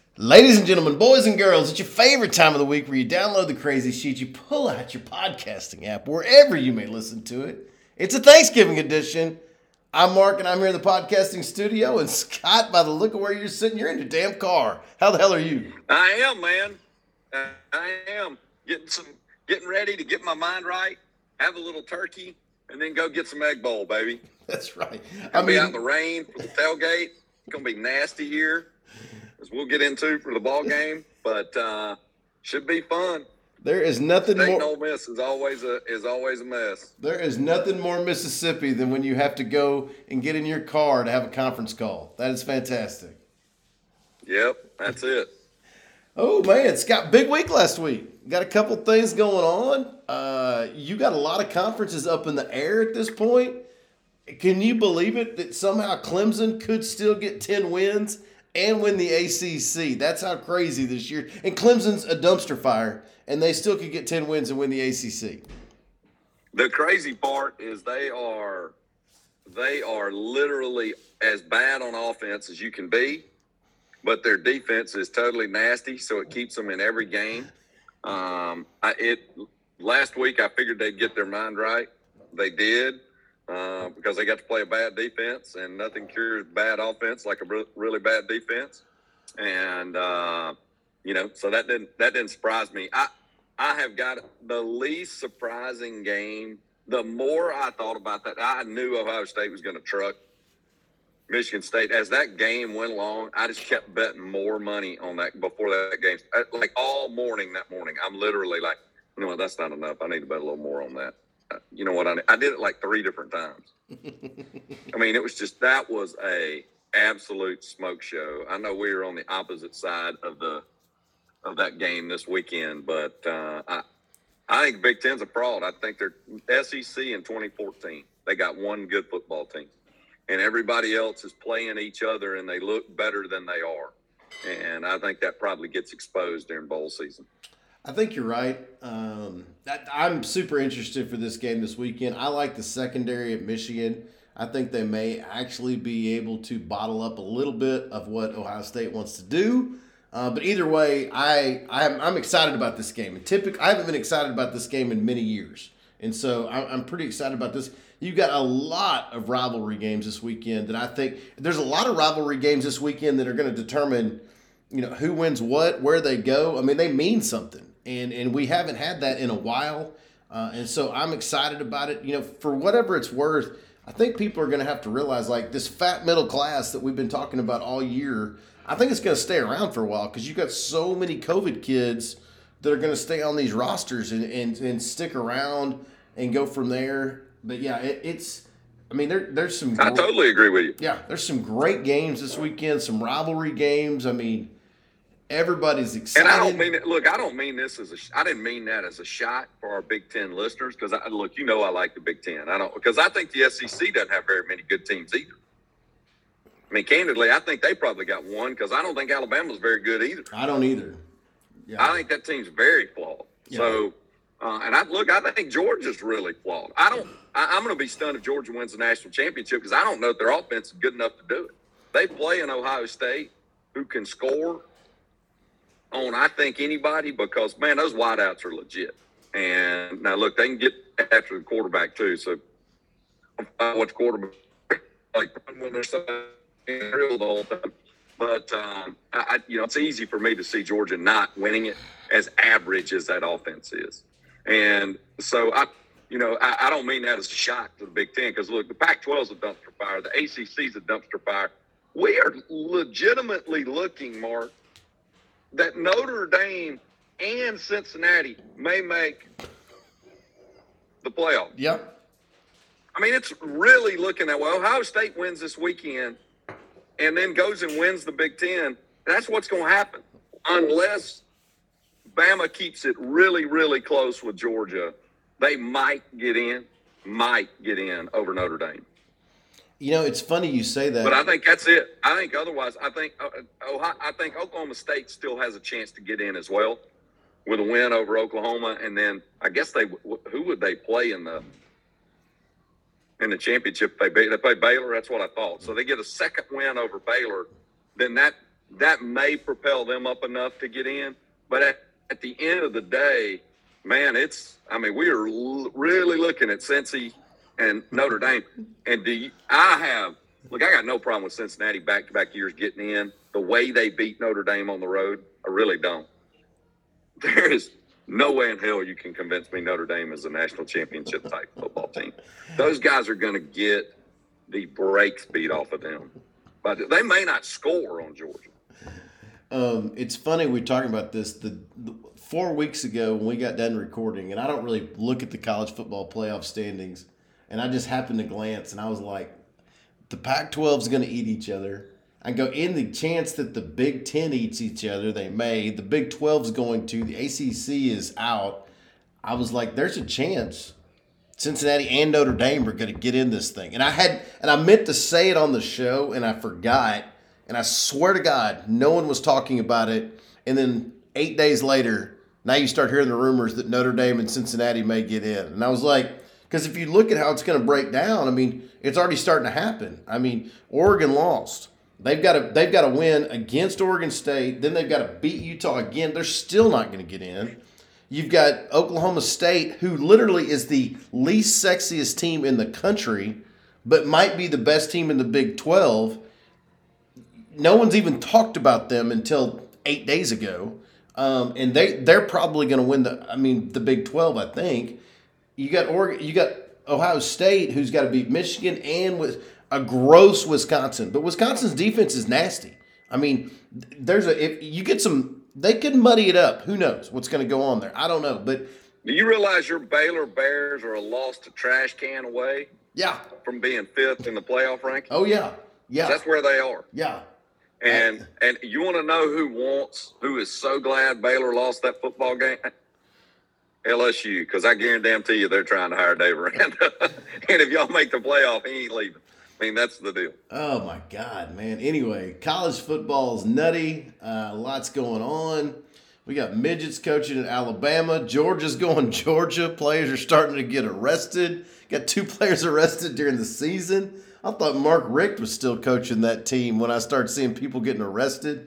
Ladies and gentlemen, boys and girls, it's your favorite time of the week where you download the Crazy Sheet, you pull out your podcasting app, wherever you may listen to it. It's a Thanksgiving edition. I'm Mark, and I'm here in the podcasting studio. And Scott, by the look of where you're sitting, you're in your damn car. How the hell are you? I am, man. I am getting ready to get my mind right, have a little turkey, and then go get some egg bowl, baby. That's right. I'll be out in the rain for the tailgate. It's gonna be nasty here, as we'll get into for the ball game, but should be fun. There is nothing State more. and Ole Miss is always a mess. There is nothing more Mississippi than when you have to go and get in your car to have a conference call. That is fantastic. Yep, that's it. Oh man, Scott, big week last week. Got a couple things going on. You got a lot of conferences up in the air at this point. Can you believe it that somehow Clemson could still get 10 wins and win the ACC? That's how crazy this year. And Clemson's a dumpster fire, and they still could get 10 wins and win the ACC. The crazy part is they are literally as bad on offense as you can be, but their defense is totally nasty, so it keeps them in every game. Last week I figured they'd get their mind right. They did, because they got to play a bad defense, and nothing cures bad offense like a really bad defense. And so that didn't surprise me. I have got the least surprising game. The more I thought about that, I knew Ohio State was going to truck Michigan State. As that game went along, I just kept betting more money on that before that game. Like all morning that morning, I'm literally like, you know what, that's not enough. I need to bet a little more on that. You know what, I did it like 3 different times. I mean, it was just, that was a absolute smoke show. I know we were on the opposite side of that game this weekend, but I think Big Ten's a fraud. I think they're SEC in 2014. They got one good football team, and everybody else is playing each other, and they look better than they are. And I think that probably gets exposed during bowl season. I think you're right. I'm super interested for this game this weekend. I like the secondary at Michigan. I think they may actually be able to bottle up a little bit of what Ohio State wants to do. But either way, I'm excited about this game. And I haven't been excited about this game in many years. And so I'm pretty excited about this. You got a lot of rivalry games this weekend that I think there's a lot of rivalry games this weekend that are going to determine, who wins what, where they go. I mean, they mean something. And we haven't had that in a while. And so I'm excited about it. For whatever it's worth, I think people are going to have to realize, like, this fat middle class that we've been talking about all year, I think it's going to stay around for a while because you've got so many COVID kids that are going to stay on these rosters and stick around and go from there. But, yeah, there's some – I totally agree with you. Yeah, there's some great games this weekend, some rivalry games. I mean, everybody's excited. And I don't mean it. Look, I don't mean this I didn't mean that as a shot for our Big Ten listeners, because I like the Big Ten. Because I think the SEC doesn't have very many good teams either. I mean, candidly, I think they probably got one, because I don't think Alabama's very good either. I don't either. Yeah. I think that team's very flawed. Yeah. So, I think Georgia's really flawed. I'm going to be stunned if Georgia wins the national championship, because I don't know if their offense is good enough to do it. They play in Ohio State, who can score on, I think, anybody, because, man, those wideouts are legit. And now, look, they can get after the quarterback, too. So, what's quarterback like when they're so real the whole time. But, it's easy for me to see Georgia not winning it, as average as that offense is. And so, I don't mean that as a shot to the Big Ten, because, look, the Pac-12 is a dumpster fire. The ACC is a dumpster fire. We are legitimately looking, Mark, that Notre Dame and Cincinnati may make the playoff. Yep. I mean, it's really looking that way. Ohio State wins this weekend and then goes and wins the Big Ten. That's what's going to happen, unless Bama keeps it really, really close with Georgia. They might get in over Notre Dame. It's funny you say that. But I think that's it. I think otherwise, I think Oklahoma State still has a chance to get in as well with a win over Oklahoma. And then I guess who would they play in the championship? They play Baylor. That's what I thought. So they get a second win over Baylor. Then that that may propel them up enough to get in. But at the end of the day, man, we are really looking at Cincy and Notre Dame. And I got no problem with Cincinnati back-to-back years getting in. The way they beat Notre Dame on the road, I really don't. There is no way in hell you can convince me Notre Dame is a national championship type football team. Those guys are going to get the brakes beat off of them. But they may not score on Georgia. It's funny we're talking about this. The 4 weeks ago when we got done recording, and I don't really look at the college football playoff standings, and I just happened to glance, and I was like, the Pac-12 is going to eat each other. I go, in the chance that the Big Ten eats each other, they may. The Big 12 is going to. The ACC is out. I was like, there's a chance Cincinnati and Notre Dame are going to get in this thing. And I meant to say it on the show, and I forgot. And I swear to God, no one was talking about it. And then 8 days later, now you start hearing the rumors that Notre Dame and Cincinnati may get in. And I was like, because if you look at how it's going to break down, I mean, it's already starting to happen. I mean, Oregon lost. They've got to win against Oregon State. Then they've got to beat Utah again. They're still not going to get in. You've got Oklahoma State, who literally is the least sexiest team in the country, but might be the best team in the Big 12. No one's even talked about them until 8 days ago. And they're probably going to win the Big 12, I think. You got Oregon, you got Ohio State, who's got to beat Michigan and with a gross Wisconsin. But Wisconsin's defense is nasty. I mean, if you get some, they could muddy it up. Who knows what's going to go on there? I don't know. But do you realize your Baylor Bears are a lost to trash can away? Yeah. From being fifth in the playoff ranking? Oh, yeah. Yeah. That's where they are. Yeah. And you want to know who is so glad Baylor lost that football game? LSU, because I guarantee you they're trying to hire Dave Aranda. And if y'all make the playoff, he ain't leaving. I mean, that's the deal. Oh, my God, man. Anyway, college football is nutty. Lots going on. We got midgets coaching in Alabama. Georgia's going Georgia. Players are starting to get arrested. Got 2 players arrested during the season. I thought Mark Richt was still coaching that team when I started seeing people getting arrested.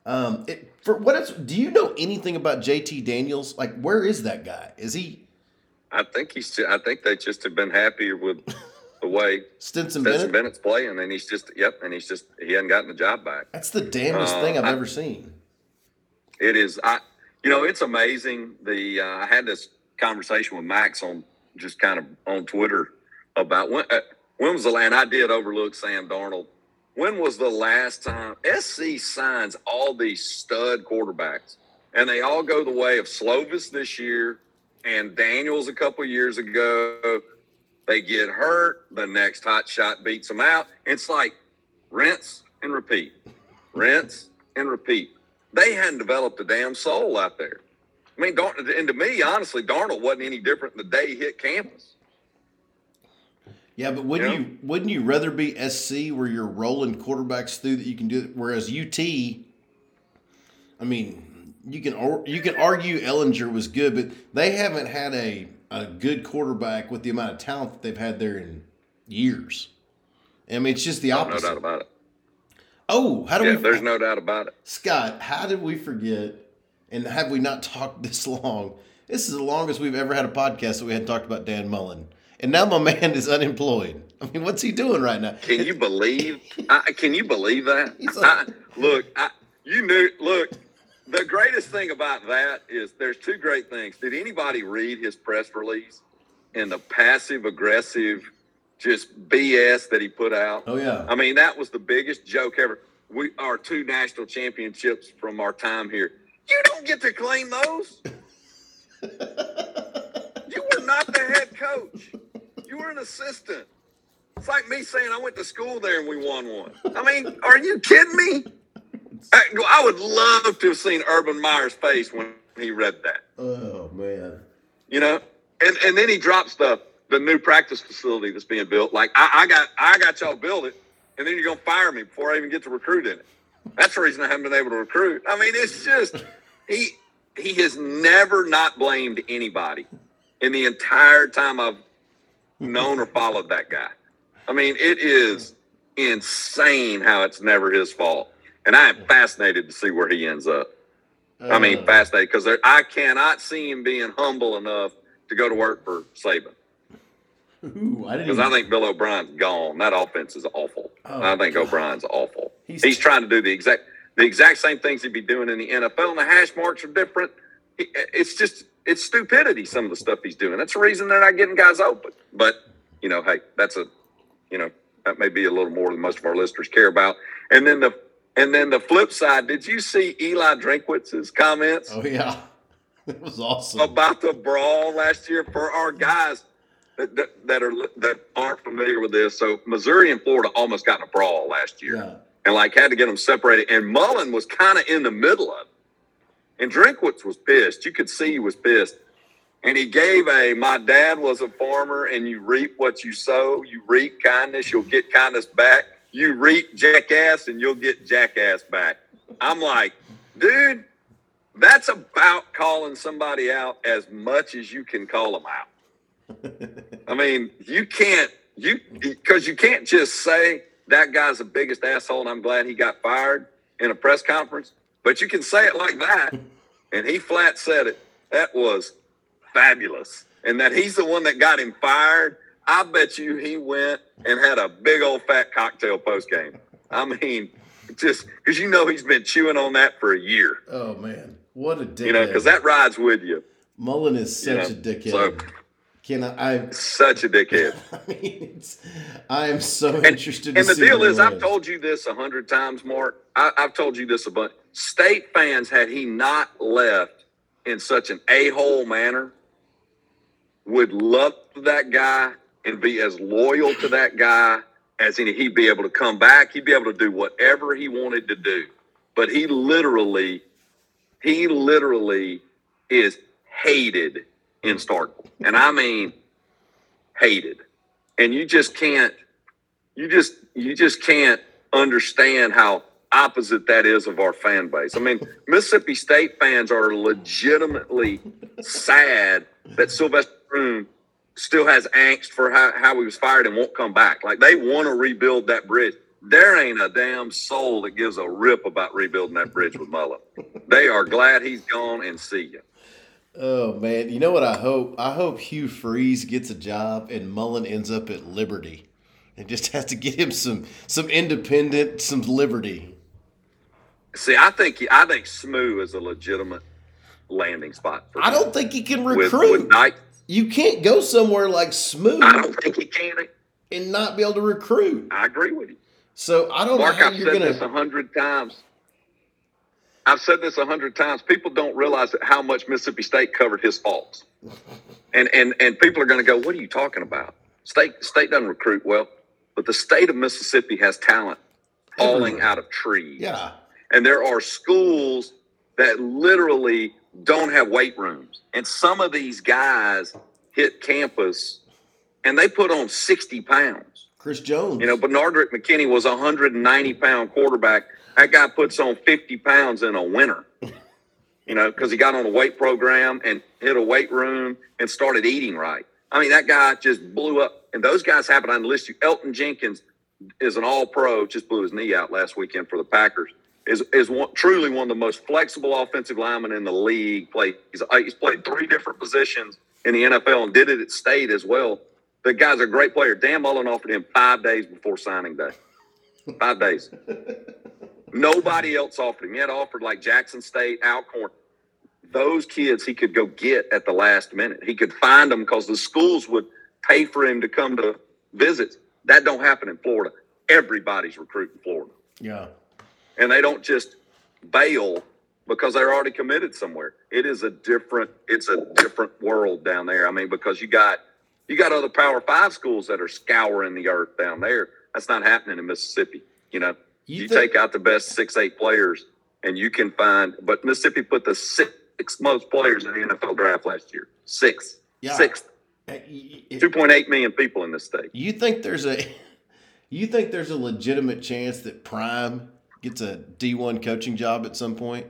Do you know anything about JT Daniels? Like, where is that guy? Is he? I think they just have been happier with the way Stetson Bennett's playing, and he hadn't gotten the job back. That's the damnedest thing I've ever seen. It is. It's amazing. I had this conversation with Max on Twitter about when was the last, and I did overlook Sam Darnold. When was the last time SC signs all these stud quarterbacks, and they all go the way of Slovis this year and Daniels a couple years ago? They get hurt. The next hot shot beats them out. It's like rinse and repeat. Rinse and repeat. They hadn't developed a damn soul out there. I mean, and to me, honestly, Darnold wasn't any different the day he hit campus. Yeah, but wouldn't you rather be SC where you're rolling quarterbacks through that you can do it? Whereas UT, I mean, you can argue Ellinger was good, but they haven't had a good quarterback with the amount of talent that they've had there in years. I mean, it's just the opposite. No doubt about it. Oh, there's no doubt about it. Scott, how did we forget, and have we not talked this long? This is the longest we've ever had a podcast that we hadn't talked about Dan Mullen. And now my man is unemployed. I mean, what's he doing right now? Can you believe? Can you believe that? The greatest thing about that is there's 2 great things. Did anybody read his press release and the passive aggressive, just BS that he put out? Oh yeah. I mean, that was the biggest joke ever. Our 2 national championships from our time here. You don't get to claim those. You were not the head coach. You were an assistant. It's like me saying I went to school there and we won one. I mean, are you kidding me? I would love to have seen Urban Meyer's face when he read that. Oh, man. And then he drops the new practice facility that's being built. Like, I got y'all build it, and then you're going to fire me before I even get to recruit in it. That's the reason I haven't been able to recruit. I mean, it's just, he has never not blamed anybody in the entire time I've known or followed that guy. I mean, it is insane how it's never his fault. And I am fascinated to see where he ends up. I mean, fascinated because I cannot see him being humble enough to go to work for Saban. Because I think Bill O'Brien's gone. That offense is awful. I think O'Brien's awful. He's trying to do the exact same things he'd be doing in the NFL, and the hash marks are different. It's stupidity, some of the stuff he's doing. That's the reason they're not getting guys open. But, hey, that may be a little more than most of our listeners care about. And then the flip side, did you see Eli Drinkwitz's comments? Oh, yeah. It was awesome. About the brawl last year for our guys that aren't familiar with this. So Missouri and Florida almost got in a brawl last year, and had to get them separated. And Mullen was kind of in the middle of it, and Drinkwitz was pissed. You could see he was pissed, and he gave my dad was a farmer, and you reap what you sow. You reap kindness, you'll get kindness back. You reap jackass, and you'll get jackass back. I'm like, dude, that's about calling somebody out as much as you can call them out. I mean, you can't just say that guy's the biggest asshole and I'm glad he got fired in a press conference, but you can say it like that. And he flat said it. That was fabulous. And that he's the one that got him fired. I bet you he went and had a big old fat cocktail post game. I mean, just because he's been chewing on that for a year. Oh, man. What a dickhead. Because that rides with you. Mullen is such a dickhead. So, such a dickhead. I mean, I am so interested. And the deal is, I've told you this 100 times, Mark. I've told you this a bunch. State fans, had he not left in such an a-hole manner, would love that guy and be as loyal to that guy as he'd be able to come back. He'd be able to do whatever he wanted to do. But he literally is hated in Starkville. And I mean hated. And you just can't understand how opposite that is of our fan base. I mean, Mississippi State fans are legitimately sad that Sylvester Croom still has angst for how he was fired and won't come back. Like, they want to rebuild that bridge. There ain't a damn soul that gives a rip about rebuilding that bridge with Mullen. They are glad he's gone and see you. Oh, man. You know what I hope? I hope Hugh Freeze gets a job and Mullen ends up at Liberty and just has to get him some independent, some liberty. See, I think Smoo is a legitimate landing spot for him. I don't think he can recruit. With you can't go somewhere like Smoo. I don't think he can. And not be able to recruit. I agree with you. So I don't Mark, know how I've you're going to. I've said this 100 times. I've said this 100 times. People don't realize how much Mississippi State covered his faults. And people are going to go, what are you talking about? State doesn't recruit well, but the state of Mississippi has talent falling out of trees. Yeah. And there are schools that literally don't have weight rooms. And some of these guys hit campus and they put on 60 pounds. Chris Jones. Bernardrick McKinney was a 190-pound quarterback. That guy puts on 50 pounds in a winter, because he got on a weight program and hit a weight room and started eating right. I mean, that guy just blew up. And those guys happen on the list. Elton Jenkins is an all-pro, just blew his knee out last weekend for the Packers, is truly one of the most flexible offensive linemen in the league. He's played 3 different positions in the NFL and did it at State as well. The guy's a great player. Dan Mullen offered him 5 days before signing day. 5 days. Nobody else offered him. He had offered like Jackson State, Alcorn. Those kids he could go get at the last minute. He could find them because the schools would pay for him to come to visits. That don't happen in Florida. Everybody's recruiting Florida. Yeah. And they don't just bail because they're already committed somewhere. It's a different world down there. I mean, because you got other Power 5 schools that are scouring the earth down there. That's not happening in Mississippi. You take out the best 6'8" players and you can find, but Mississippi put the 6th most players in the NFL draft last year. 6th. Yeah. 6th. 2.8 million people in this state. You think there's a legitimate chance that Prime gets a D1 coaching job at some point?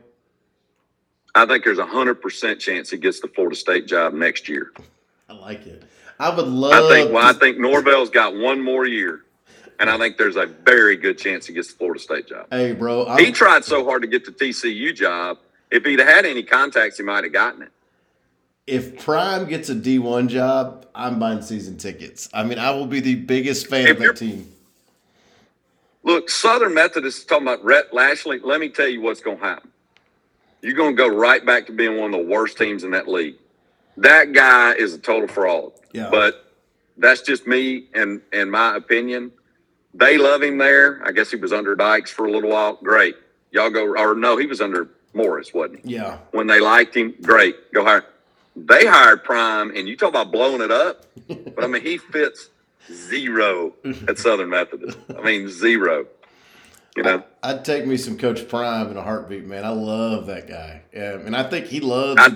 I think there's 100% chance he gets the Florida State job next year. I like it. I would love. I think Norvell's got one more year. And I think there's a very good chance he gets the Florida State job. Hey, bro. He tried so hard to get the TCU job. If he'd had any contacts, he might have gotten it. If Prime gets a D1 job, I'm buying season tickets. I mean, I will be the biggest fan of that team. Look, Southern Methodist is talking about Rhett Lashley. Let me tell you what's going to happen. You're going to go right back to being one of the worst teams in that league. That guy is a total fraud. Yeah. But that's just me and my opinion. They love him there. I guess he was under Dykes for a little while. Great. Y'all go – or no, he was under Morris, wasn't he? Yeah. When they liked him, great. Go hire. They hired Prime, and you talk about blowing it up. But, I mean, he fits zero at Southern Methodist. I mean, zero. You know? I'd take me some Coach Prime in a heartbeat, man. I love that guy. And I think he loves –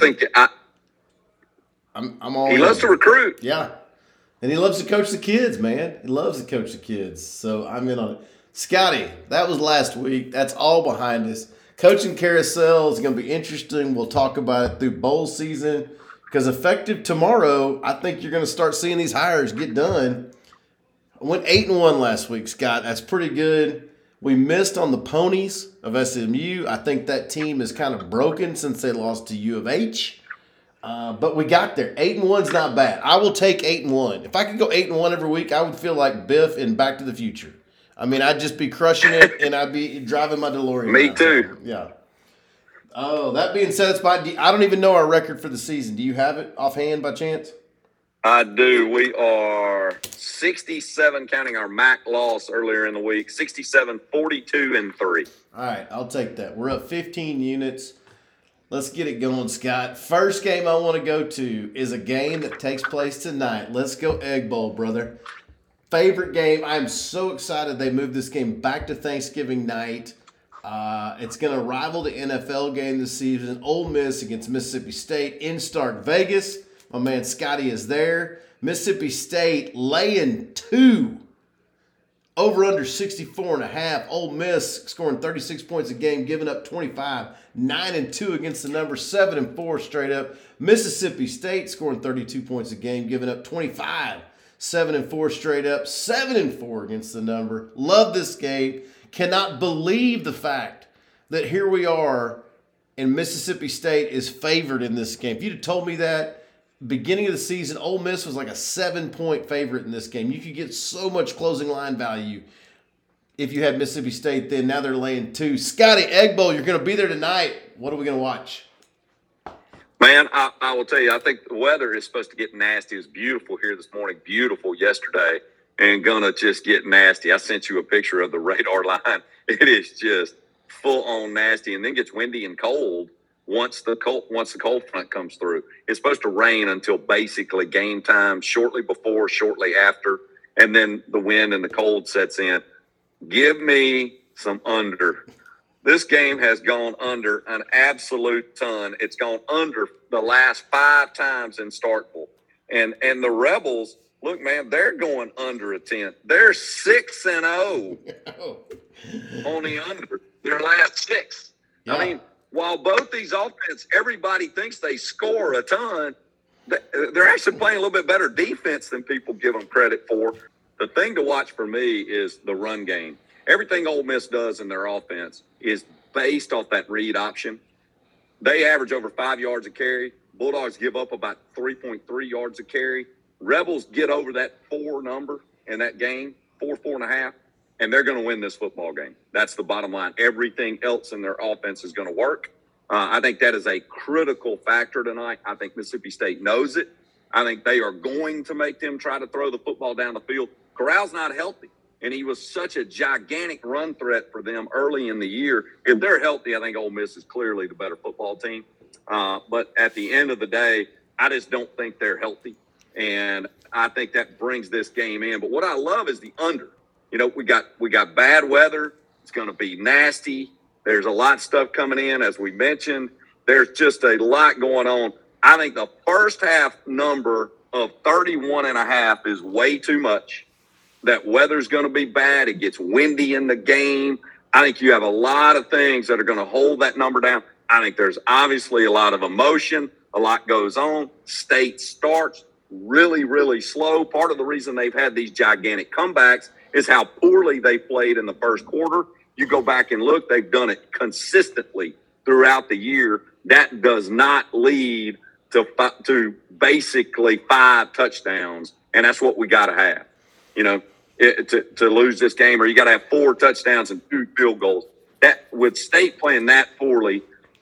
I'm all he loves to recruit. Yeah. And he loves to coach the kids, man. He loves to coach the kids. So I'm in on it. Scotty, that was last week. That's all behind us. Coaching carousel is going to be interesting. We'll talk about it through bowl season because effective tomorrow, I think you're going to start seeing these hires get done. I went 8-1 last week, Scott. That's pretty good. We missed on the Ponies of SMU. I think that team is kind of broken since they lost to U of H. But we got there. 8-1's not bad. I will take 8-1. If I could go 8-1 every week, I would feel like Biff in Back to the Future. I mean, I'd just be crushing it, and I'd be driving my DeLorean. Me too. Yeah. Oh, that being said, I don't even know our record for the season. Do you have it offhand by chance? I do. We are 67, counting our MAC loss earlier in the week, 67, 42, and 3. All right, I'll take that. We're up 15 units. Let's get it going, Scott. First game I want to go to is a game that takes place tonight. Let's go Egg Bowl, brother. Favorite game. I'm so excited they moved this game back to Thanksgiving night. It's going to rival the NFL game this season. Ole Miss against Mississippi State in Stark Vegas. My man Scotty is there. Mississippi State laying 2. Over under 64.5. Ole Miss scoring 36 points a game, giving up 25. 9-2 against the number. 7-4 straight up. Mississippi State scoring 32 points a game, giving up 25. 7-4 straight up. 7-4 against the number. Love this game. Cannot believe the fact that here we are and Mississippi State is favored in this game. If you'd have told me that beginning of the season, Ole Miss was like a 7-point favorite in this game. You could get so much closing line value if you had Mississippi State then. Now they're laying 2. Scotty, Egg Bowl, you're going to be there tonight. What are we going to watch? Man, I will tell you, I think the weather is supposed to get nasty. It was beautiful here this morning, beautiful yesterday, and going to just get nasty. I sent you a picture of the radar line. It is just full-on nasty, and then gets windy and cold. Once the cold front comes through, it's supposed to rain until basically game time, shortly before, shortly after, and then the wind and the cold sets in. Give me some under. This game has gone under an absolute ton. It's gone under the last 5 times in Starkville. And the Rebels, look, man, they're going under a 10. They're 6-0 on the under their last 6. Yeah. I mean, while both these offense, everybody thinks they score a ton, they're actually playing a little bit better defense than people give them credit for. The thing to watch for me is the run game. Everything Ole Miss does in their offense is based off that read option. They average over 5 yards a carry. Bulldogs give up about 3.3 yards a carry. Rebels get over that 4 number in that game, 4.5, and they're going to win this football game. That's the bottom line. Everything else in their offense is going to work. I think that is a critical factor tonight. I think Mississippi State knows it. I think they are going to make them try to throw the football down the field. Corral's not healthy, and he was such a gigantic run threat for them early in the year. If they're healthy, I think Ole Miss is clearly the better football team. But at the end of the day, I just don't think they're healthy, and I think that brings this game in. But what I love is the under. You know, we got bad weather. It's going to be nasty. There's a lot of stuff coming in, as we mentioned. There's just a lot going on. I think the first half number of 31.5 is way too much. That weather's going to be bad. It gets windy in the game. I think you have a lot of things that are going to hold that number down. I think there's obviously a lot of emotion. A lot goes on. State starts really, really slow. Part of the reason they've had these gigantic comebacks is how poorly they played in the first quarter. You go back and look, they've done it consistently throughout the year. That does not lead to basically 5 touchdowns, and that's what we got to have. You know, to lose this game, or you got to have 4 touchdowns and 2 field goals. That with State playing that poorly,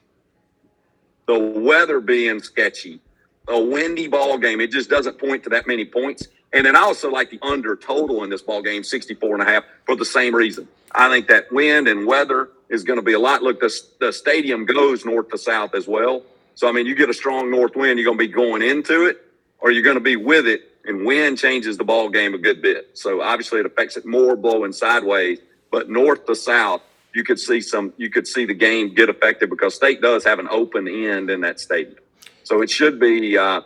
the weather being sketchy, a windy ball game, it just doesn't point to that many points. And then I also like the under total in this ball game, 64.5, for the same reason. I think that wind and weather is going to be a lot. Look, the stadium goes north to south as well. So, I mean, you get a strong north wind, you're going to be going into it, or you're going to be with it, and wind changes the ball game a good bit. So, obviously, it affects it more blowing sideways. But north to south, you could see the game get affected because State does have an open end in that stadium. So it should be a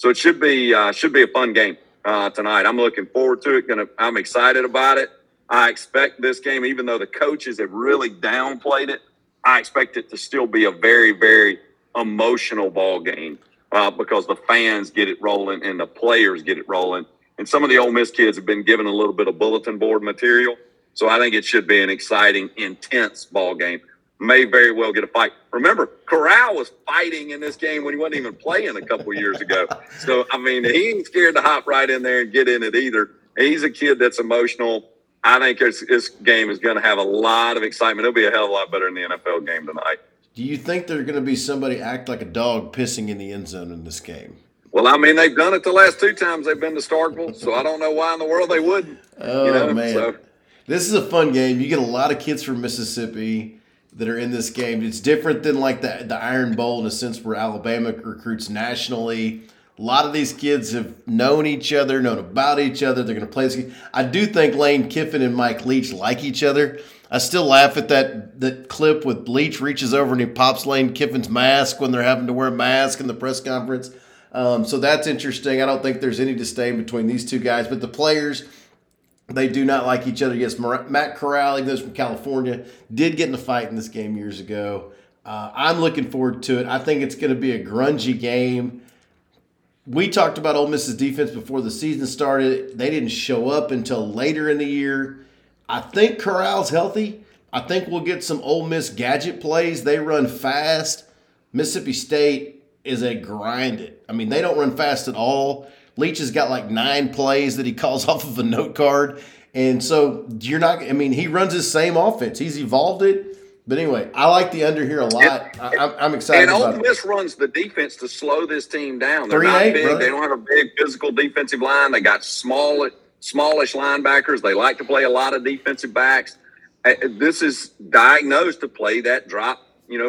fun game tonight. I'm looking forward to it. I'm excited about it. I expect this game, even though the coaches have really downplayed it, I expect it to still be a very, very emotional ball game because the fans get it rolling and the players get it rolling. And some of the Ole Miss kids have been given a little bit of bulletin board material. So I think it should be an exciting, intense ball game. May very well get a fight. Remember, Corral was fighting in this game when he wasn't even playing a couple years ago. So, I mean, he ain't scared to hop right in there and get in it either. He's a kid that's emotional. I think this game is going to have a lot of excitement. It'll be a hell of a lot better than the NFL game tonight. Do you think there's going to be somebody act like a dog pissing in the end zone in this game? Well, I mean, they've done it the last 2 times they've been to Starkville, so I don't know why in the world they wouldn't. Oh, man. So, this is a fun game. You get a lot of kids from Mississippi that are in this game. It's different than like the Iron Bowl in a sense where Alabama recruits nationally. A lot of these kids have known each other, known about each other. They're going to play this game. I do think Lane Kiffin and Mike Leach like each other. I still laugh at that clip with Leach reaches over and he pops Lane Kiffin's mask when they're having to wear a mask in the press conference. So that's interesting. I don't think there's any disdain between these two guys, but the players, they do not like each other. Yes, Matt Corral, he goes from California, did get in a fight in this game years ago. I'm looking forward to it. I think it's going to be a grungy game. We talked about Ole Miss's defense before the season started. They didn't show up until later in the year. I think Corral's healthy. I think we'll get some Ole Miss gadget plays. They run fast. Mississippi State is a grind it. I mean, they don't run fast at all. Leach has got like 9 plays that he calls off of a note card. And so he runs his same offense. He's evolved it. But anyway, I like the under here a lot. I'm excited about it. And Ole Miss runs the defense to slow this team down. They're not big. Brother. They don't have a big physical defensive line. They got smallish linebackers. They like to play a lot of defensive backs. This is diagnosed to play that drop,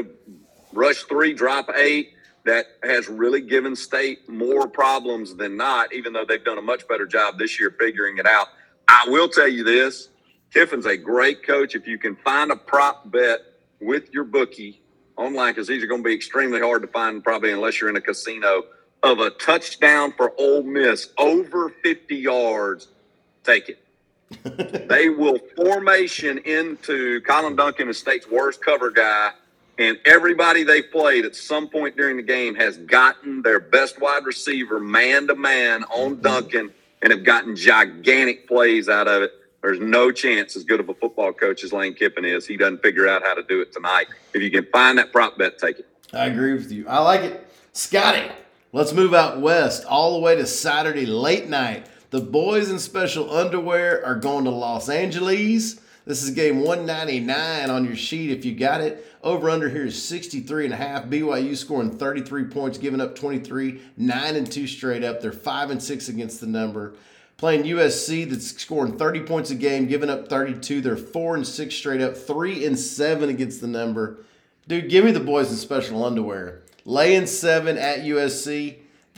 rush 3, drop 8. That has really given State more problems than not, even though they've done a much better job this year figuring it out. I will tell you this, Kiffin's a great coach. If you can find a prop bet with your bookie online, because these are going to be extremely hard to find probably unless you're in a casino, of a touchdown for Ole Miss over 50 yards, take it. They will formation into Colin Duncan, is State's worst cover guy. And everybody they played at some point during the game has gotten their best wide receiver man-to-man on Duncan and have gotten gigantic plays out of it. There's no chance, as good of a football coach as Lane Kiffin is, he doesn't figure out how to do it tonight. If you can find that prop bet, take it. I agree with you. I like it. Scotty, let's move out west all the way to Saturday late night. The boys in special underwear are going to Los Angeles. This is game 199 on your sheet if you got it. Over under here is 63.5. BYU scoring 33 points, giving up 23, 9-2 straight up. They're 5-6 against the number. Playing USC that's scoring 30 points a game, giving up 32. They're 4-6 straight up, 3-7 against the number. Dude, give me the boys in special underwear. Laying 7 at USC.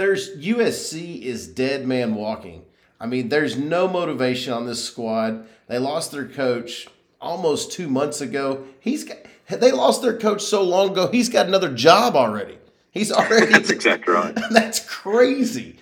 USC is dead man walking. I mean, there's no motivation on this squad. They lost their coach almost 2 months ago. They lost their coach so long ago, he's got another job already. That's exactly right. That's crazy.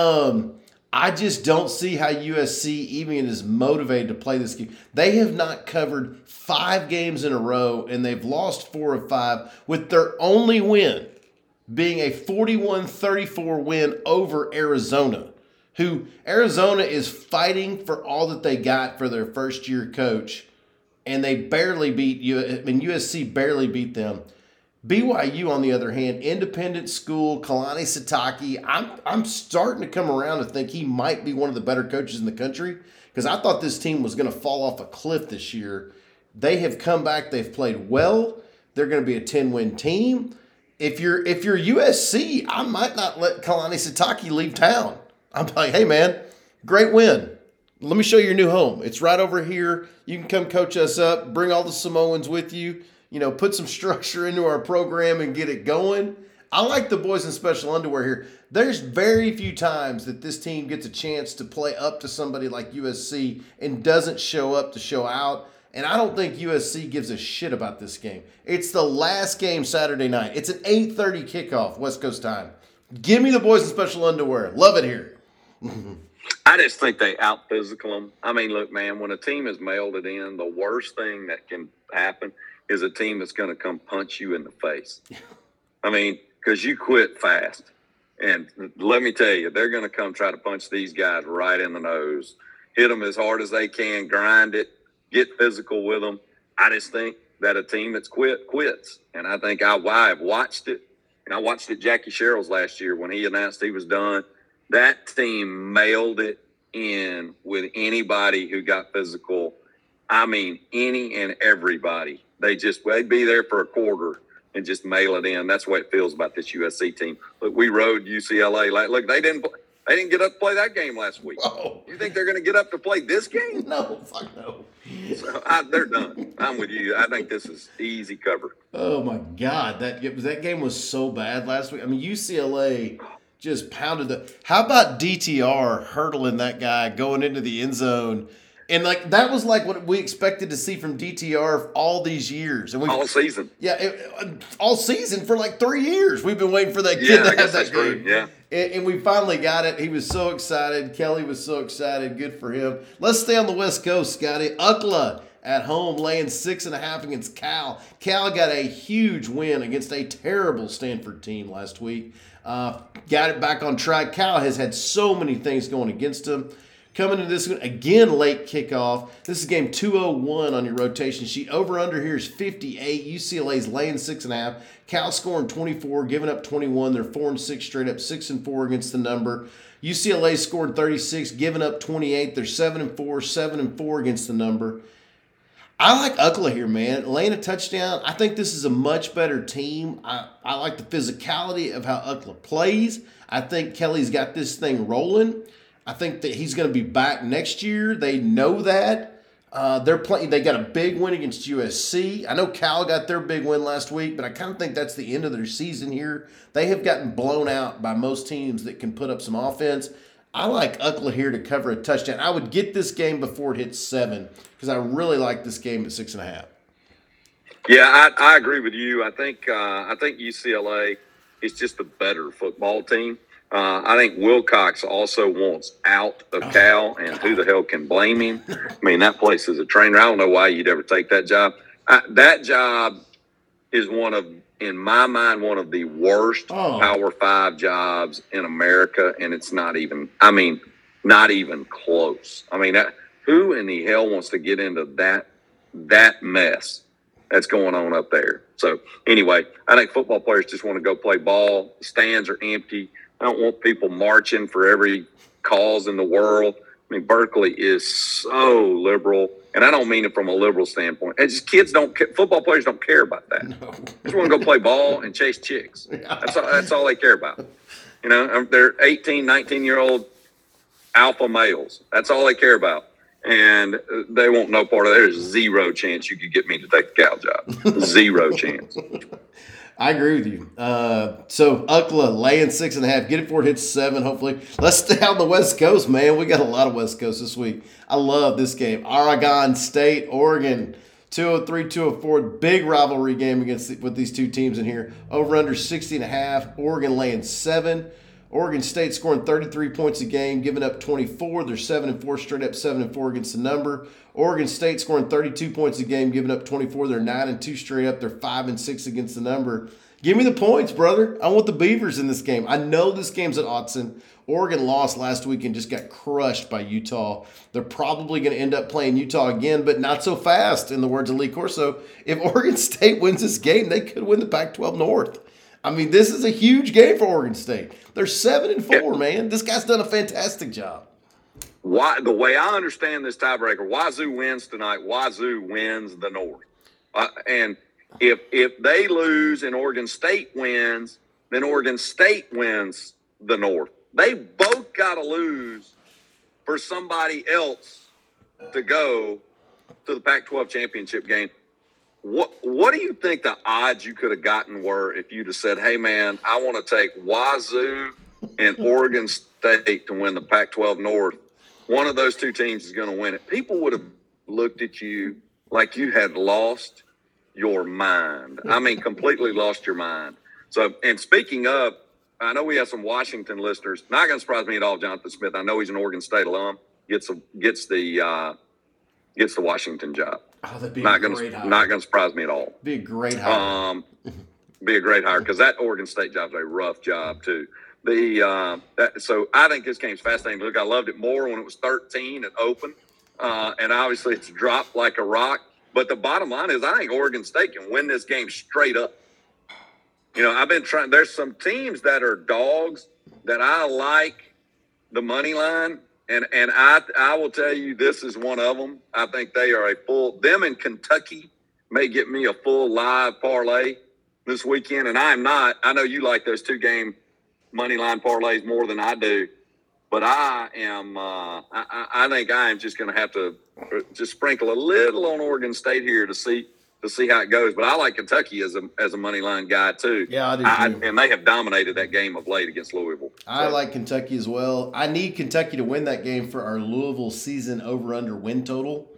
I just don't see how USC even is motivated to play this game. They have not covered 5 games in a row, and they've lost 4 of 5, with their only win being a 41-34 win over Arizona, who Arizona is fighting for all that they got for their first-year coach, and they barely beat USC barely beat them. BYU, on the other hand, independent school, Kalani Sitake, I'm starting to come around to think he might be one of the better coaches in the country, because I thought this team was going to fall off a cliff this year. They have come back. They've played well. They're going to be a 10-win team. If you're USC, I might not let Kalani Sitake leave town. I'm like, hey, man, great win. Let me show you your new home. It's right over here. You can come coach us up. Bring all the Samoans with you. Put some structure into our program and get it going. I like the boys in special underwear here. There's very few times that this team gets a chance to play up to somebody like USC and doesn't show up to show out. And I don't think USC gives a shit about this game. It's the last game Saturday night. It's an 8:30 kickoff, West Coast time. Give me the boys in special underwear. Love it here. I just think they out-physical them. I mean, look, man, when a team has mailed it in, the worst thing that can happen is a team that's going to come punch you in the face. I mean, because you quit fast. And let me tell you, they're going to come try to punch these guys right in the nose, hit them as hard as they can, grind it, get physical with them. I just think that a team that's quits. And I think I've watched it. And I watched it Jackie Sherrill's last year when he announced he was done. That team mailed it in with anybody who got physical. I mean, any and everybody. They'd be there for a quarter and just mail it in. That's the way it feels about this USC team. Look, we rode UCLA. Look, they didn't get up to play that game last week. Whoa. You think they're going to get up to play this game? No, fuck no. So they're done. I'm with you. I think this is easy cover. Oh, my God. That game was so bad last week. I mean, UCLA just pounded How about DTR hurdling that guy going into the end zone? And that was what we expected to see from DTR all these years. And all season. Yeah, all season for 3 years. We've been waiting for that kid to have that game. Yeah. And we finally got it. He was so excited. Kelly was so excited. Good for him. Let's stay on the West Coast, Scotty. UCLA at home laying 6.5 against Cal. Cal got a huge win against a terrible Stanford team last week. Got it back on track. Cal has had so many things going against him. Coming into this one, again, late kickoff. This is game 201 on your rotation sheet. Over-under here is 58. UCLA's laying 6.5. Cal scoring 24, giving up 21. They're 4-6 straight up, 6-4 against the number. UCLA scored 36, giving up 28. They're 7-4, 7-4 against the number. I like UCLA here, man. Laying a touchdown. I think this is a much better team. I like the physicality of how UCLA plays. I think Kelly's got this thing rolling. I think that he's going to be back next year. They know that. They're playing. They got a big win against USC. I know Cal got their big win last week, but I kind of think that's the end of their season here. They have gotten blown out by most teams that can put up some offense. I like UCLA here to cover a touchdown. I would get this game before it hits 7 because I really like this game at 6.5. Yeah, I agree with you. I think UCLA is just a better football team. I think Wilcox also wants out of Cal, and who the hell can blame him? I mean, that place is a trainer. I don't know why you'd ever take that job. That job is in my mind, one of the worst Power 5 jobs in America, and it's not even close. I mean, who in the hell wants to get into that mess that's going on up there? So anyway, I think football players just want to go play ball. The stands are empty. I don't want people marching for every cause in the world. I mean, Berkeley is so liberal, and I don't mean it from a liberal standpoint. It's just football players don't care about that. No. They just want to go play ball and chase chicks. That's all they care about. They're 18, 19-year-old alpha males. That's all they care about. And they want no part of it. There's zero chance you could get me to take the Cal job. Zero chance. I agree with you. So UCLA laying 6.5. Get it before it hits 7, hopefully. Let's stay on the West Coast, man. We got a lot of West Coast this week. I love this game. Oregon State, Oregon, 203, 204. Big rivalry game with these two teams in here. Over under 60.5. Oregon laying 7. Oregon State scoring 33 points a game, giving up 24. They're 7-4 straight up, 7-4 against the number. Oregon State scoring 32 points a game, giving up 24. They're 9-2 straight up. They're 5-6 against the number. Give me the points, brother. I want the Beavers in this game. I know this game's at Autzen. Oregon lost last week and just got crushed by Utah. They're probably going to end up playing Utah again, but not so fast, in the words of Lee Corso. If Oregon State wins this game, they could win the Pac-12 North. I mean, this is a huge game for Oregon State. They're 7-4, man. This guy's done a fantastic job. The way I understand this tiebreaker, Wazoo wins tonight. Wazoo wins the North. And if they lose and Oregon State wins, then Oregon State wins the North. They both got to lose for somebody else to go to the Pac-12 championship game. What do you think the odds you could have gotten were if you'd have said, hey, man, I want to take Wazoo and Oregon State to win the Pac-12 North? One of those two teams is going to win it. People would have looked at you like you had lost your mind. I mean, completely lost your mind. So, and speaking of, I know we have some Washington listeners. Not going to surprise me at all, Jonathan Smith. I know he's an Oregon State alum. Gets the Washington job. Oh, that'd be a great hire. Not going to surprise me at all. Be a great hire. Be a great hire because that Oregon State job's a rough job too. So I think this game's fascinating. Look, I loved it more when it was 13 and open, and obviously it's dropped like a rock. But the bottom line is, I think Oregon State can win this game straight up. You know, I've been trying. There's some teams that are dogs that I like the money line, and I will tell you this is one of them. I think they are them in Kentucky may get me a full live parlay this weekend, and I'm not. I know you like those 2-game money line parlays more than I do, but I am. I think I am just going to have to just sprinkle a little on Oregon State here to see how it goes. But I like Kentucky as a money line guy too. Yeah, I do too. And they have dominated that game of late against Louisville. I like Kentucky as well. I need Kentucky to win that game for our Louisville season over/under win total.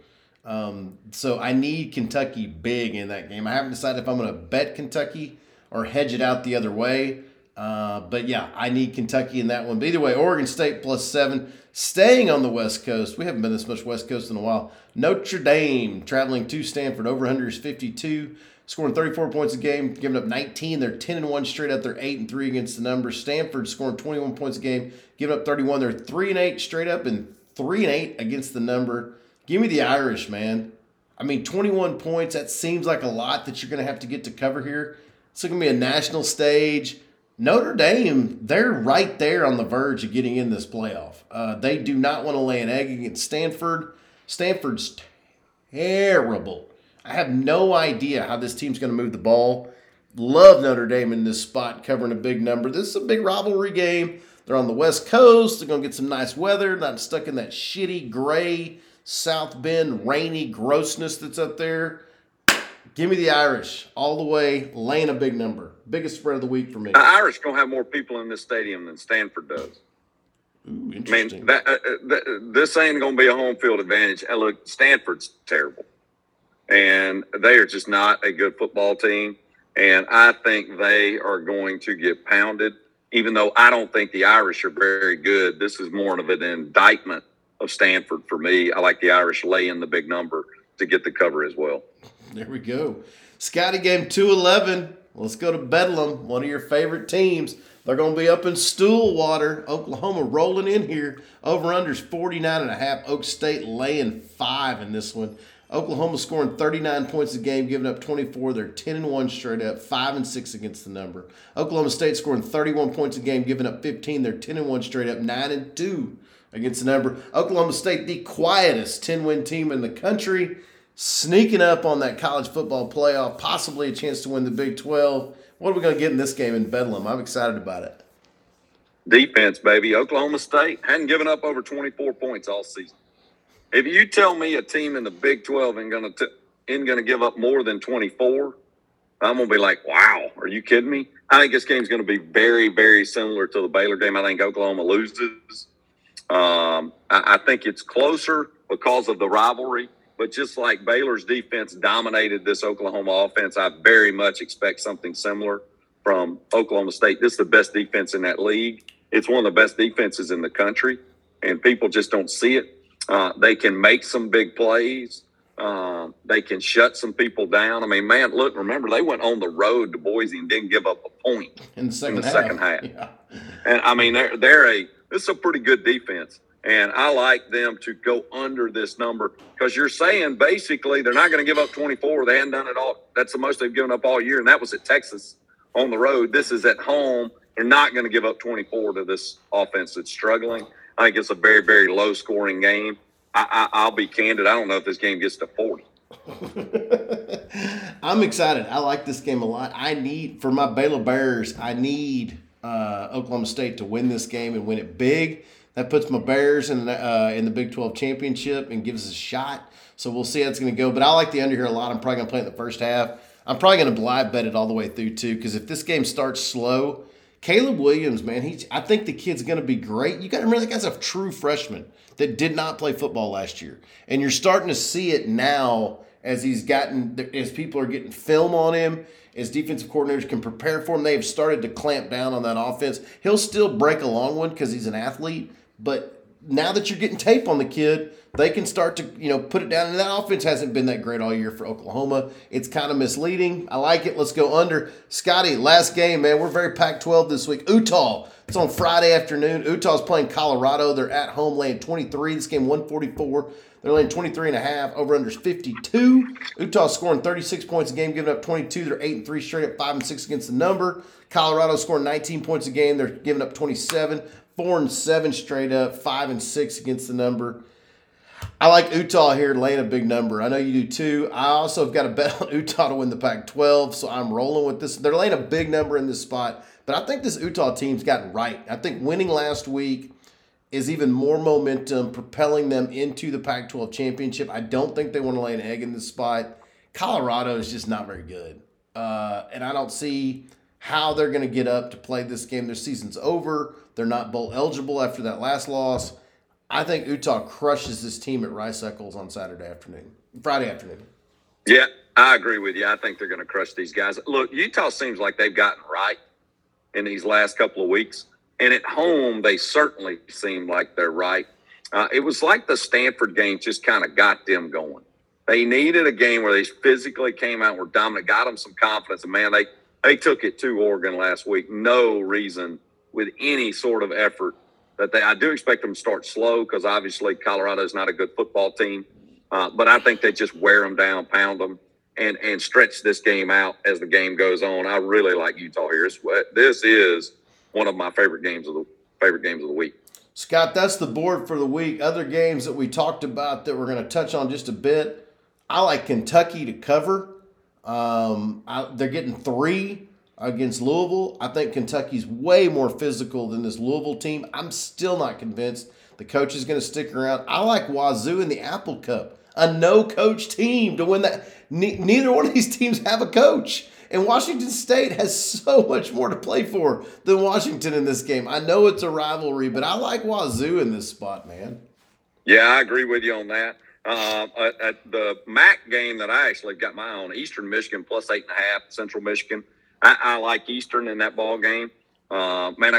So I need Kentucky big in that game. I haven't decided if I'm going to bet Kentucky or hedge it out the other way. But yeah, I need Kentucky in that one. But either way, Oregon State +7. Staying on the West Coast, we haven't been this much West Coast in a while. Notre Dame traveling to Stanford, over/under is 52, scoring 34 points a game, giving up 19. They're 10-1 straight up. They're 8-3 against the number. Stanford scoring 21 points a game, giving up 31. They're 3-8 straight up and 3-8 against the number. Give me the Irish, man. I mean, 21 points, that seems like a lot that you're going to have to get to cover here. It's going to be a national stage. Notre Dame, they're right there on the verge of getting in this playoff. They do not want to lay an egg against Stanford. Stanford's terrible. I have no idea how this team's going to move the ball. Love Notre Dame in this spot, covering a big number. This is a big rivalry game. They're on the West Coast. They're going to get some nice weather, not stuck in that shitty, gray, South Bend, rainy grossness that's up there. Give me the Irish all the way, laying a big number. Biggest spread of the week for me. The Irish going to have more people in this stadium than Stanford does. Ooh, interesting. I mean, this ain't going to be a home field advantage. And look, Stanford's terrible. And they are just not a good football team. And I think they are going to get pounded, even though I don't think the Irish are very good. This is more of an indictment of Stanford for me. I like the Irish laying the big number to get the cover as well. There we go. Scotty game 211. Let's go to Bedlam, one of your favorite teams. They're going to be up in Stillwater. Oklahoma rolling in here. Over-unders 49.5. Oak State laying 5 in this one. Oklahoma scoring 39 points a game, giving up 24. They're 10-1 straight up, 5-6 against the number. Oklahoma State scoring 31 points a game, giving up 15. They're 10-1 straight up, 9-2 against the number. Oklahoma State, the quietest 10-win team in the country, sneaking up on that college football playoff, possibly a chance to win the Big 12. What are we going to get in this game in Bedlam? I'm excited about it. Defense, baby. Oklahoma State hadn't given up over 24 points all season. If you tell me a team in the Big 12 ain't going to give up more than 24, I'm going to be like, wow, are you kidding me? I think this game's going to be very, very similar to the Baylor game. I think Oklahoma loses. I think it's closer because of the rivalry. But just like Baylor's defense dominated this Oklahoma offense, I very much expect something similar from Oklahoma State. This is the best defense in that league. It's one of the best defenses in the country, and people just don't see it. They can make some big plays. They can shut some people down. I mean, man, look, remember they went on the road to Boise and didn't give up a point in the second half. Yeah. And I mean, this is a pretty good defense. And I like them to go under this number because you're saying basically they're not going to give up 24. They hadn't done it all. That's the most they've given up all year. And that was at Texas on the road. This is at home. They're not going to give up 24 to this offense that's struggling. I think it's a very, very low scoring game. I'll be candid. I don't know if this game gets to 40. I'm excited. I like this game a lot. For my Baylor Bears, I need Oklahoma State to win this game and win it big. That puts my Bears in the Big 12 championship and gives us a shot. So we'll see how it's going to go. But I like the under here a lot. I'm probably going to play it in the first half. I'm probably going to live bet it all the way through too, because if this game starts slow, Caleb Williams, man, I think the kid's going to be great. You got to remember that guy's a true freshman that did not play football last year, and you're starting to see it now as people are getting film on him, as defensive coordinators can prepare for him. They have started to clamp down on that offense. He'll still break a long one because he's an athlete, but now that you're getting tape on the kid, they can start to, put it down. And that offense hasn't been that great all year for Oklahoma. It's kind of misleading. I like it. Let's go under. Scotty, last game, man. We're very Pac-12 this week. Utah. It's on Friday afternoon. Utah's playing Colorado. They're at home laying 23. This game 144. They're laying 23.5. Over-under's 52. Utah's scoring 36 points a game, giving up 22. They're 8-3 straight up, 5-6 against the number. Colorado scoring 19 points a game. They're giving up 27. 4-7 straight up, 5-6 against the number. I like Utah here laying a big number. I know you do too. I also have got a bet on Utah to win the Pac-12, so I'm rolling with this. They're laying a big number in this spot, but I think this Utah team's gotten right. I think winning last week is even more momentum, propelling them into the Pac-12 championship. I don't think they want to lay an egg in this spot. Colorado is just not very good, and I don't see how they're going to get up to play this game. Their season's over. They're not bowl eligible after that last loss. I think Utah crushes this team at Rice Eccles on Friday afternoon. Yeah, I agree with you. I think they're going to crush these guys. Look, Utah seems like they've gotten right in these last couple of weeks. And at home, they certainly seem like they're right. It was like the Stanford game just kind of got them going. They needed a game where they physically came out and were dominant, got them some confidence. And, man, they took it to Oregon last week. No reason with any sort of effort that I do expect them to start slow because obviously Colorado is not a good football team. But I think they just wear them down, pound them, and stretch this game out as the game goes on. I really like Utah here. This is one of my favorite games of the week. Scott, that's the board for the week. Other games that we talked about that we're going to touch on just a bit. I like Kentucky to cover. They're getting 3 against Louisville. I think Kentucky's way more physical than this Louisville team. I'm still not convinced the coach is going to stick around. I like Wazoo in the Apple Cup, a no-coach team to win that. Neither one of these teams have a coach. And Washington State has so much more to play for than Washington in this game. I know it's a rivalry, but I like Wazoo in this spot, man. Yeah, I agree with you on that. At the MAC game that I actually got my eye on, Eastern Michigan plus 8.5, Central Michigan. I like Eastern in that ball game. Man,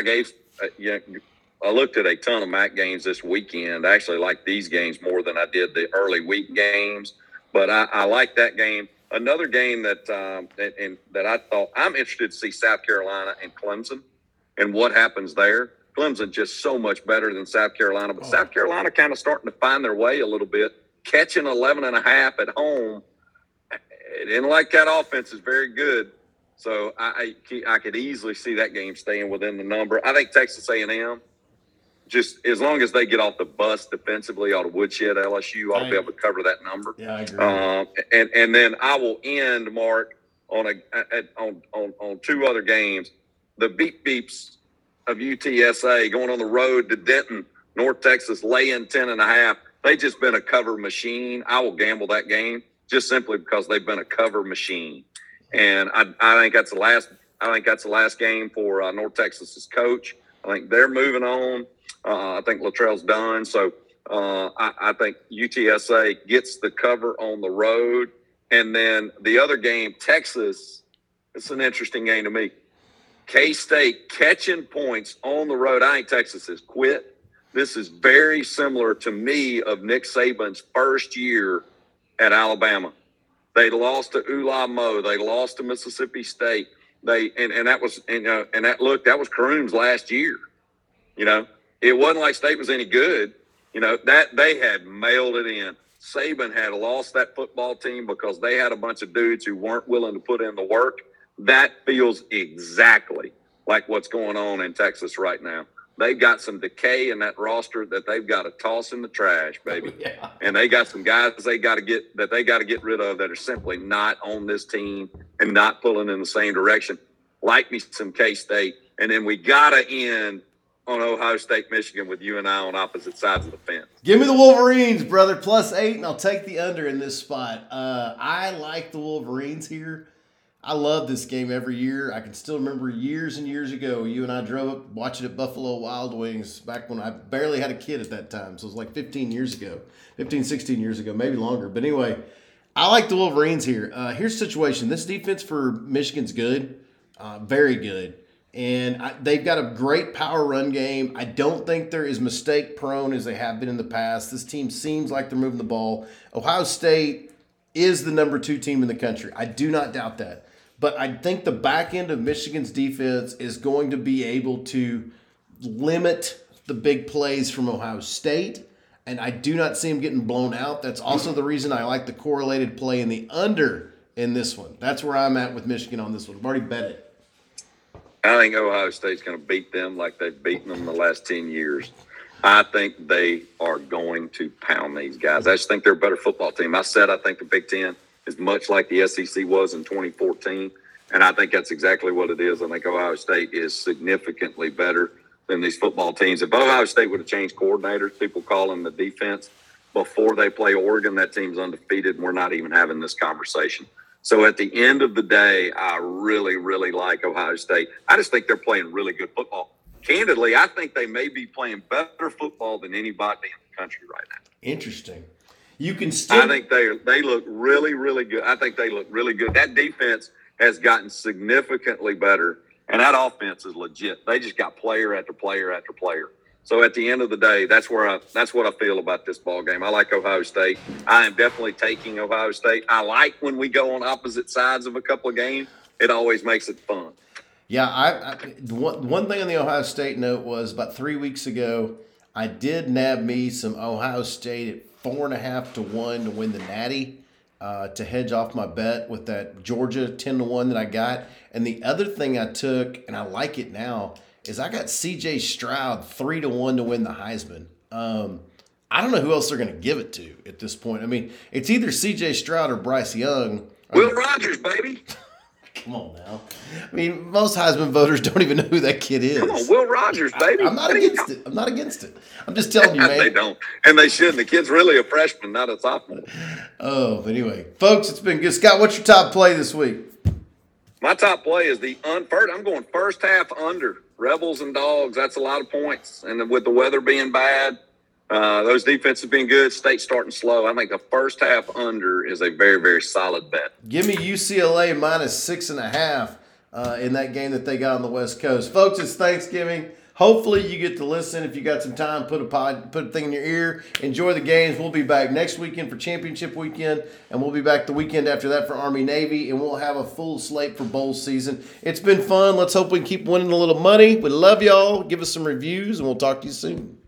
I looked at a ton of MAC games this weekend. I actually like these games more than I did the early week games, but I like that game. Another game that I thought I'm interested to see South Carolina and Clemson and what happens there. Clemson just so much better than South Carolina, but South Carolina kind of starting to find their way a little bit, catching 11.5 at home. It didn't like that offense is very good. So I could easily see that game staying within the number. I think Texas A&M, just as long as they get off the bus defensively out of woodshed, LSU ought to be able to cover that number. Yeah, I agree. And then I will end, Mark, on 2 other games. The beep beeps of UTSA going on the road to Denton, North Texas, laying 10.5. They've just been a cover machine. I will gamble that game just simply because they've been a cover machine. And I think that's the last. I think that's the last game for North Texas's coach. I think they're moving on. I think Luttrell's done. So I think UTSA gets the cover on the road. And then the other game, Texas. It's an interesting game to me. K-State catching points on the road. I think Texas has quit. This is very similar to me of Nick Saban's first year at Alabama. They lost to Ulamo. They lost to Mississippi State. That was Karoom's last year. It wasn't like State was any good. That they had mailed it in. Saban had lost that football team because they had a bunch of dudes who weren't willing to put in the work. That feels exactly like what's going on in Texas right now. They've got some decay in that roster that they've got to toss in the trash, baby. Yeah. And they got some guys they got to get rid of that are simply not on this team and not pulling in the same direction. Like me some K-State. And then we got to end on Ohio State, Michigan with you and I on opposite sides of the fence. Give me the Wolverines, brother. +8, and I'll take the under in this spot. I like the Wolverines here. I love this game every year. I can still remember years and years ago, you and I drove up watching at Buffalo Wild Wings back when I barely had a kid at that time. So it was like 16 years ago, maybe longer. But anyway, I like the Wolverines here. Here's the situation. This defense for Michigan's good, very good. And they've got a great power run game. I don't think they're as mistake prone as they have been in the past. This team seems like they're moving the ball. Ohio State is the number 2 team in the country. I do not doubt that. But I think the back end of Michigan's defense is going to be able to limit the big plays from Ohio State. And I do not see them getting blown out. That's also the reason I like the correlated play in the under in this one. That's where I'm at with Michigan on this one. I've already bet it. I think Ohio State's going to beat them like they've beaten them the last 10 years. I think they are going to pound these guys. I just think they're a better football team. I think the Big Ten is much like the SEC was in 2014, and I think that's exactly what it is. I think Ohio State is significantly better than these football teams. If Ohio State would have changed coordinators, people call them the defense, before they play Oregon, that team's undefeated, and we're not even having this conversation. So at the end of the day, I really, really like Ohio State. I just think they're playing really good football. Candidly, I think they may be playing better football than anybody in the country right now. Interesting. You can still. I think they look really, really good. I think they look really good. That defense has gotten significantly better, and that offense is legit. They just got player after player after player. So at the end of the day, that's what I feel about this ball game. I like Ohio State. I am definitely taking Ohio State. I like when we go on opposite sides of a couple of games. It always makes it fun. Yeah, one thing on the Ohio State note was about 3 weeks ago, I did nab me some Ohio State at 4.5 to 1 to win the Natty to hedge off my bet with that Georgia 10 to 1 that I got. And the other thing I took, and I like it now, is I got C.J. Stroud 3 to 1 to win the Heisman. I don't know who else they're going to give it to at this point. I mean, it's either C.J. Stroud or Bryce Young. Will Rogers, baby. Come on now. I mean, most Heisman voters don't even know who that kid is. Come on, Will Rogers, baby. I'm not against it. I'm just telling you, man. They don't. And they shouldn't. The kid's really a freshman, not a sophomore. Oh, but anyway. Folks, it's been good. Scott, what's your top play this week? My top play is I'm going first half under. Rebels and Dogs, that's a lot of points. And with the weather being bad, those defenses being good, State starting slow. I think the first half under is a very, very solid bet. Give me UCLA -6.5 in that game that they got on the West Coast. Folks, it's Thanksgiving. Hopefully you get to listen. If you got some time, put a thing in your ear. Enjoy the games. We'll be back next weekend for championship weekend, and we'll be back the weekend after that for Army-Navy, and we'll have a full slate for bowl season. It's been fun. Let's hope we can keep winning a little money. We love y'all. Give us some reviews, and we'll talk to you soon.